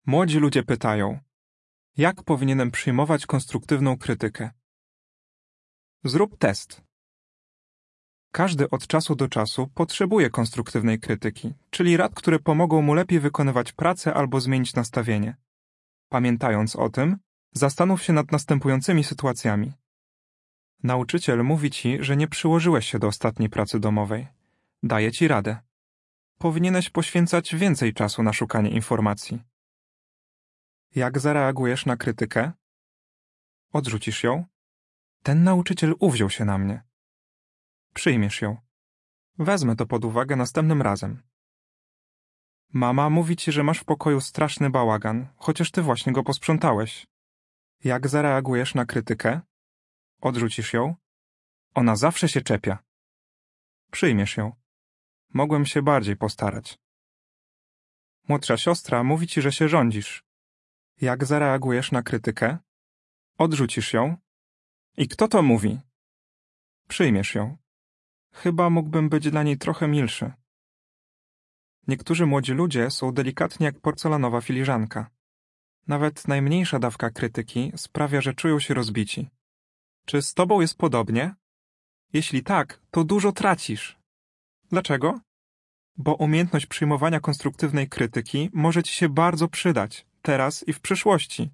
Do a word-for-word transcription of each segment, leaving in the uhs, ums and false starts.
Młodzi ludzie pytają, jak powinienem przyjmować konstruktywną krytykę? Zrób test. Każdy od czasu do czasu potrzebuje konstruktywnej krytyki, czyli rad, które pomogą mu lepiej wykonywać pracę albo zmienić nastawienie. Pamiętając o tym, zastanów się nad następującymi sytuacjami. Nauczyciel mówi ci, że nie przyłożyłeś się do ostatniej pracy domowej. Daje ci radę. Powinieneś poświęcać więcej czasu na szukanie informacji. Jak zareagujesz na krytykę? Odrzucisz ją? Ten nauczyciel uwziął się na mnie. Przyjmiesz ją. Wezmę to pod uwagę następnym razem. Mama mówi ci, że masz w pokoju straszny bałagan, chociaż ty właśnie go posprzątałeś. Jak zareagujesz na krytykę? Odrzucisz ją? Ona zawsze się czepia. Przyjmiesz ją. Mogłem się bardziej postarać. Młodsza siostra mówi ci, że się rządzisz. Jak zareagujesz na krytykę? Odrzucisz ją? I kto to mówi? Przyjmiesz ją. Chyba mógłbym być dla niej trochę milszy. Niektórzy młodzi ludzie są delikatni jak porcelanowa filiżanka. Nawet najmniejsza dawka krytyki sprawia, że czują się rozbici. Czy z tobą jest podobnie? Jeśli tak, to dużo tracisz. Dlaczego? Bo umiejętność przyjmowania konstruktywnej krytyki może ci się bardzo przydać, teraz i w przyszłości.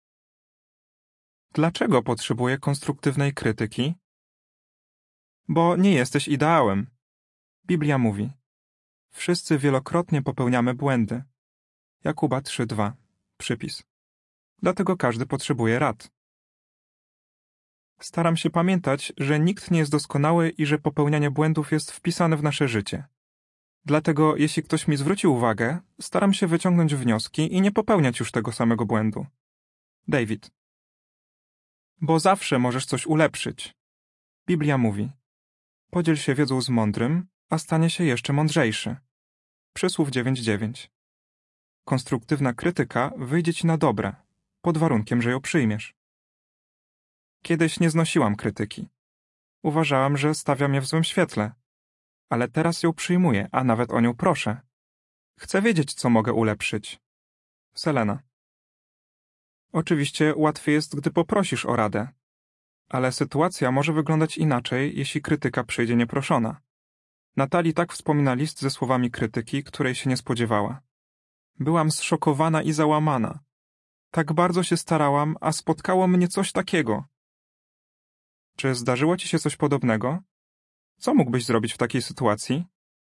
Dlaczego potrzebuję konstruktywnej krytyki? Bo nie jesteś ideałem. Biblia mówi: wszyscy wielokrotnie popełniamy błędy. Jakuba trzy dwa. Przypis. Dlatego każdy potrzebuje rad. Staram się pamiętać, że nikt nie jest doskonały i że popełnianie błędów jest wpisane w nasze życie. Dlatego, jeśli ktoś mi zwróci uwagę, staram się wyciągnąć wnioski i nie popełniać już tego samego błędu. David. Bo zawsze możesz coś ulepszyć. Biblia mówi: podziel się wiedzą z mądrym, a stanie się jeszcze mądrzejszy. Przysłów dziewięć dziewięć. Konstruktywna krytyka wyjdzie ci na dobre, pod warunkiem, że ją przyjmiesz. Kiedyś nie znosiłam krytyki. Uważałam, że stawia mnie w złym świetle. Ale teraz ją przyjmuję, a nawet o nią proszę. Chcę wiedzieć, co mogę ulepszyć. Selena. Oczywiście łatwiej jest, gdy poprosisz o radę. Ale sytuacja może wyglądać inaczej, jeśli krytyka przyjdzie nieproszona. Natalii tak wspomina list ze słowami krytyki, której się nie spodziewała. Byłam zszokowana i załamana. Tak bardzo się starałam, a spotkało mnie coś takiego. Czy zdarzyło ci się coś podobnego? Co mógłbyś zrobić w takiej sytuacji?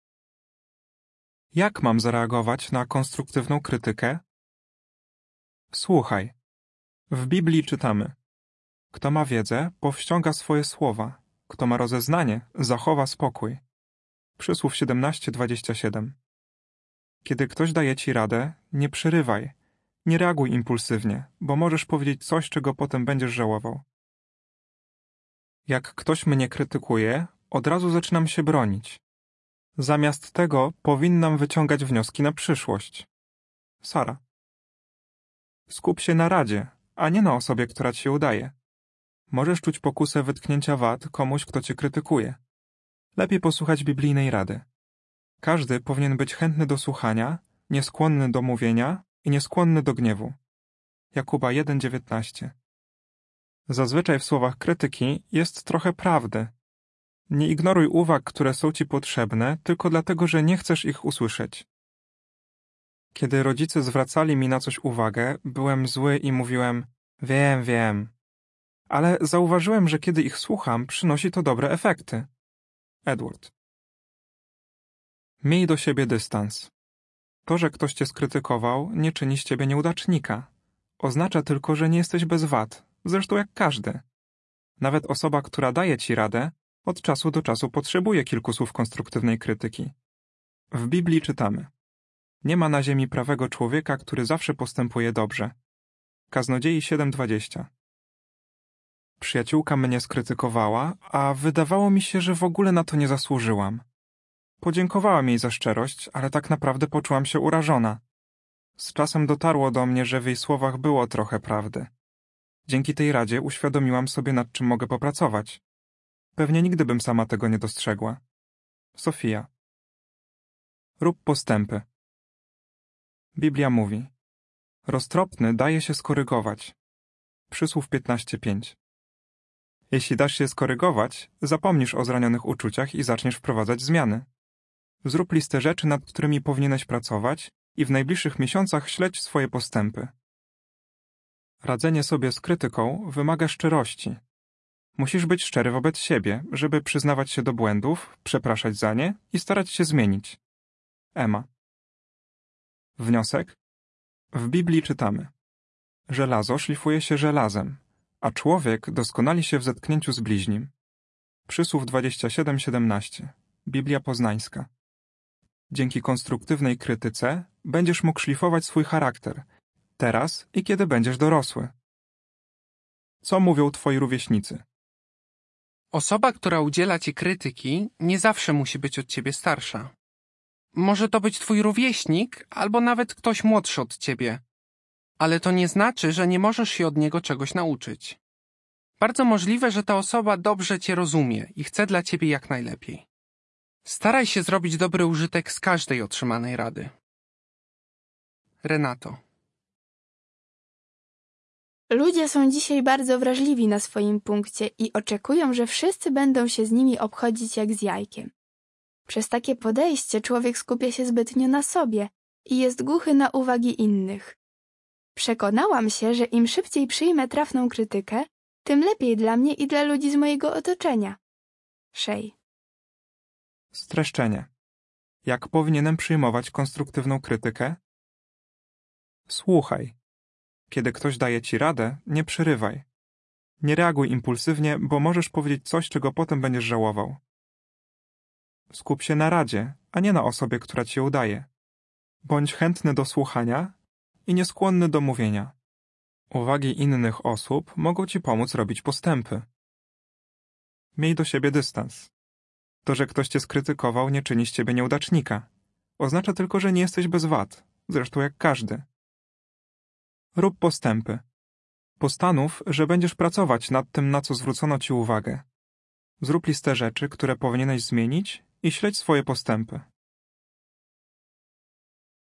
Jak mam zareagować na konstruktywną krytykę? Słuchaj. W Biblii czytamy: kto ma wiedzę, powściąga swoje słowa. Kto ma rozeznanie, zachowa spokój. Przysłów siedemnaście dwadzieścia siedem. Kiedy ktoś daje ci radę, nie przerywaj. Nie reaguj impulsywnie, bo możesz powiedzieć coś, czego potem będziesz żałował. Jak ktoś mnie krytykuje, od razu zaczynam się bronić. Zamiast tego powinnam wyciągać wnioski na przyszłość. Sara. Skup się na radzie, a nie na osobie, która ci się udaje. Możesz czuć pokusę wytknięcia wad komuś, kto cię krytykuje. Lepiej posłuchać biblijnej rady. Każdy powinien być chętny do słuchania, nieskłonny do mówienia i nieskłonny do gniewu. Jakuba jeden dziewiętnaście. Zazwyczaj w słowach krytyki jest trochę prawdy. Nie ignoruj uwag, które są ci potrzebne, tylko dlatego, że nie chcesz ich usłyszeć. Kiedy rodzice zwracali mi na coś uwagę, byłem zły i mówiłem: wiem, wiem. Ale zauważyłem, że kiedy ich słucham, przynosi to dobre efekty. Edward. Miej do siebie dystans. To, że ktoś cię skrytykował, nie czyni z ciebie nieudacznika. Oznacza tylko, że nie jesteś bez wad, zresztą jak każdy. Nawet osoba, która daje ci radę, od czasu do czasu potrzebuje kilku słów konstruktywnej krytyki. W Biblii czytamy: nie ma na ziemi prawego człowieka, który zawsze postępuje dobrze. Kaznodziei siedem dwadzieścia. Przyjaciółka mnie skrytykowała, a wydawało mi się, że w ogóle na to nie zasłużyłam. Podziękowałam jej za szczerość, ale tak naprawdę poczułam się urażona. Z czasem dotarło do mnie, że w jej słowach było trochę prawdy. Dzięki tej radzie uświadomiłam sobie, nad czym mogę popracować. Pewnie nigdy bym sama tego nie dostrzegła. Sofia. Rób postępy. Biblia mówi: Roztropny daje się skorygować. Przysłów piętnaście pięć. Jeśli dasz się skorygować, zapomnisz o zranionych uczuciach i zaczniesz wprowadzać zmiany. Zrób listę rzeczy, nad którymi powinieneś pracować i w najbliższych miesiącach śledź swoje postępy. Radzenie sobie z krytyką wymaga szczerości. Musisz być szczery wobec siebie, żeby przyznawać się do błędów, przepraszać za nie i starać się zmienić. Emma. Wniosek? W Biblii czytamy: żelazo szlifuje się żelazem, a człowiek doskonali się w zetknięciu z bliźnim. Przysłów dwadzieścia siedem siedemnaście. Biblia Poznańska. Dzięki konstruktywnej krytyce będziesz mógł szlifować swój charakter, teraz i kiedy będziesz dorosły. Co mówią twoi rówieśnicy? Osoba, która udziela ci krytyki, nie zawsze musi być od ciebie starsza. Może to być twój rówieśnik, albo nawet ktoś młodszy od ciebie. Ale to nie znaczy, że nie możesz się od niego czegoś nauczyć. Bardzo możliwe, że ta osoba dobrze cię rozumie i chce dla ciebie jak najlepiej. Staraj się zrobić dobry użytek z każdej otrzymanej rady. Renato. Ludzie są dzisiaj bardzo wrażliwi na swoim punkcie i oczekują, że wszyscy będą się z nimi obchodzić jak z jajkiem. Przez takie podejście człowiek skupia się zbytnio na sobie i jest głuchy na uwagi innych. Przekonałam się, że im szybciej przyjmę trafną krytykę, tym lepiej dla mnie i dla ludzi z mojego otoczenia. Shay. Streszczenie. Jak powinienem przyjmować konstruktywną krytykę? Słuchaj. Kiedy ktoś daje ci radę, nie przerywaj. Nie reaguj impulsywnie, bo możesz powiedzieć coś, czego potem będziesz żałował. Skup się na radzie, a nie na osobie, która ci ją daje. Bądź chętny do słuchania i nieskłonny do mówienia. Uwagi innych osób mogą ci pomóc robić postępy. Miej do siebie dystans. To, że ktoś cię skrytykował, nie czyni z ciebie nieudacznika. Oznacza tylko, że nie jesteś bez wad, zresztą jak każdy. Rób postępy. Postanów, że będziesz pracować nad tym, na co zwrócono ci uwagę. Zrób listę rzeczy, które powinieneś zmienić i śledź swoje postępy.